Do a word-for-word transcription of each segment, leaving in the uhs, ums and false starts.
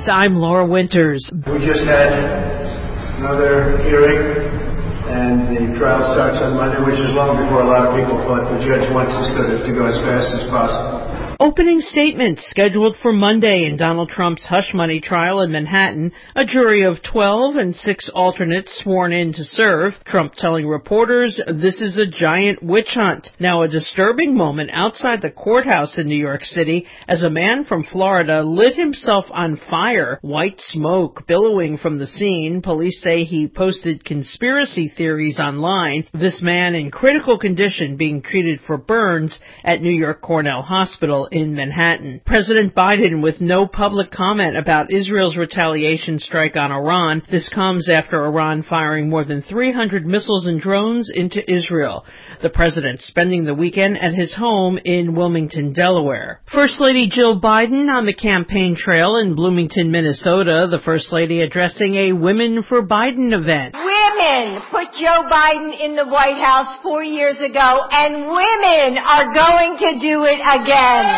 News, I'm Laura Winters. We just had another hearing, and the trial starts on Monday, which is long before a lot of people thought. The judge wants us to go as fast as possible. Opening statements scheduled for Monday in Donald Trump's hush money trial in Manhattan. A jury of twelve and six alternates sworn in to serve. Trump telling reporters this is a giant witch hunt. Now a disturbing moment outside the courthouse in New York City as a man from Florida lit himself on fire. White smoke billowing from the scene. Police say he posted conspiracy theories online. This man in critical condition being treated for burns at New York Cornell Hospital in Manhattan. President Biden with no public comment about Israel's retaliation strike on Iran. This comes after Iran firing more than three hundred missiles and drones into Israel. The president spending the weekend at his home in Wilmington, Delaware. First Lady Jill Biden on the campaign trail in Bloomington, Minnesota. The First Lady addressing a Women for Biden event. Women put Joe Biden in the White House four years ago, and women are going to do it again.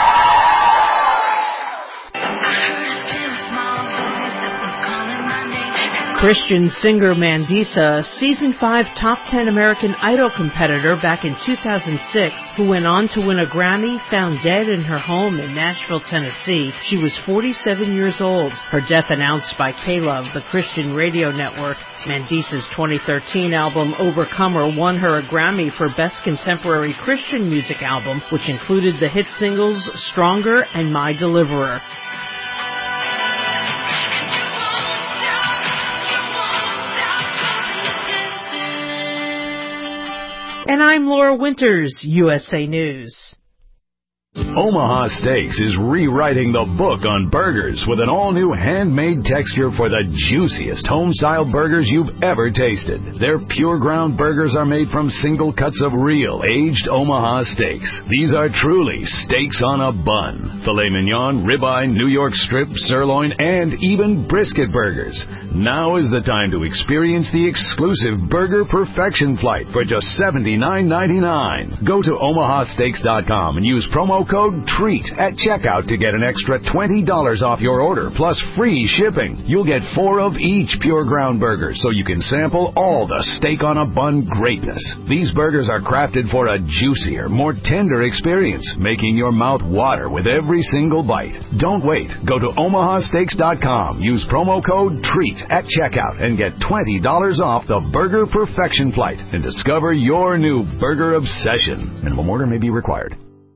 Christian singer Mandisa, season five top ten American Idol competitor back in two thousand six, who went on to win a Grammy, found dead in her home in Nashville, Tennessee. She was forty-seven years old. Her death announced by K-Love, the Christian radio network. Mandisa's twenty thirteen album Overcomer won her a Grammy for Best Contemporary Christian Music Album, which included the hit singles Stronger and My Deliverer. And I'm Laura Winters, U S A News. Omaha Steaks is rewriting the book on burgers with an all-new handmade texture for the juiciest home-style burgers you've ever tasted. Their pure ground burgers are made from single cuts of real, aged Omaha steaks. These are truly steaks on a bun. Filet mignon, ribeye, New York strip, sirloin, and even brisket burgers. Now is the time to experience the exclusive Burger Perfection Flight for just seventy-nine ninety-nine. Go to omaha steaks dot com and use promo code TREAT at checkout to get an extra twenty dollars off your order, plus free shipping. You'll get four of each pure ground burger, so you can sample all the steak on a bun greatness. These burgers are crafted for a juicier, more tender experience, making your mouth water with every single bite. Don't wait. Go to omaha steaks dot com, use promo code TREAT at checkout, and get twenty dollars off the Burger Perfection Flight and discover your new burger obsession. Minimum order may be required.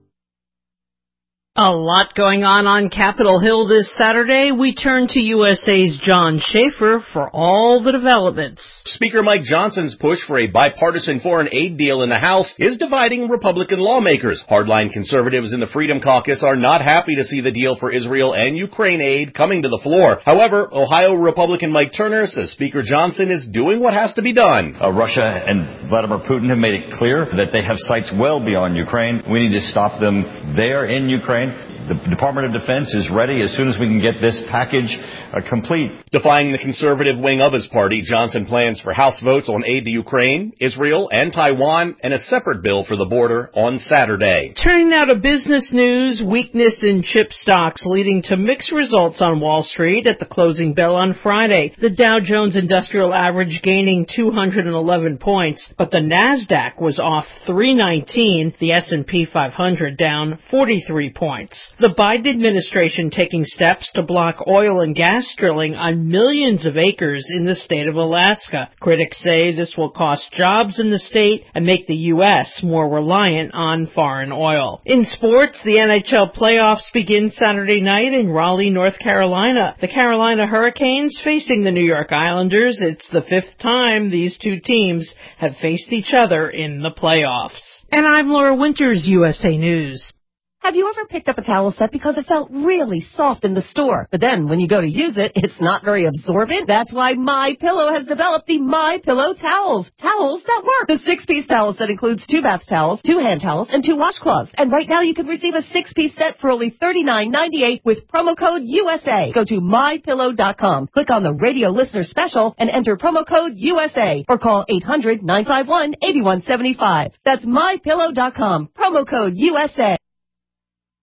A lot going on on Capitol Hill this Saturday. We turn to U S A's John Schaefer for all the developments. Speaker Mike Johnson's push for a bipartisan foreign aid deal in the House is dividing Republican lawmakers. Hardline conservatives in the Freedom Caucus are not happy to see the deal for Israel and Ukraine aid coming to the floor. However, Ohio Republican Mike Turner says Speaker Johnson is doing what has to be done. Uh, Russia and Vladimir Putin have made it clear that they have sights well beyond Ukraine. We need to stop them there in Ukraine. The Department of Defense is ready as soon as we can get this package uh, complete. Defying the conservative wing of his party, Johnson plans for House votes on aid to Ukraine, Israel, and Taiwan, and a separate bill for the border on Saturday. Turning now to business news, weakness in chip stocks leading to mixed results on Wall Street at the closing bell on Friday. The Dow Jones Industrial Average gaining two hundred eleven points, but the NASDAQ was off three nineteen, the S and P five hundred down forty-three points. The Biden administration taking steps to block oil and gas drilling on millions of acres in the state of Alaska. Critics say this will cost jobs in the state and make the U S more reliant on foreign oil. In sports, the N H L playoffs begin Saturday night in Raleigh, North Carolina. The Carolina Hurricanes facing the New York Islanders. It's the fifth time these two teams have faced each other in the playoffs. And I'm Laura Winters, U S A News. Have you ever picked up a towel set because it felt really soft in the store, but then when you go to use it, it's not very absorbent? That's why MyPillow has developed the MyPillow towels. Towels that work. The six-piece towel set includes two bath towels, two hand towels, and two washcloths. And right now you can receive a six-piece set for only thirty-nine ninety-eight with promo code U S A. Go to my pillow dot com, click on the radio listener special, and enter promo code U S A, or call eight hundred nine five one eight one seven five. That's my pillow dot com, promo code U S A.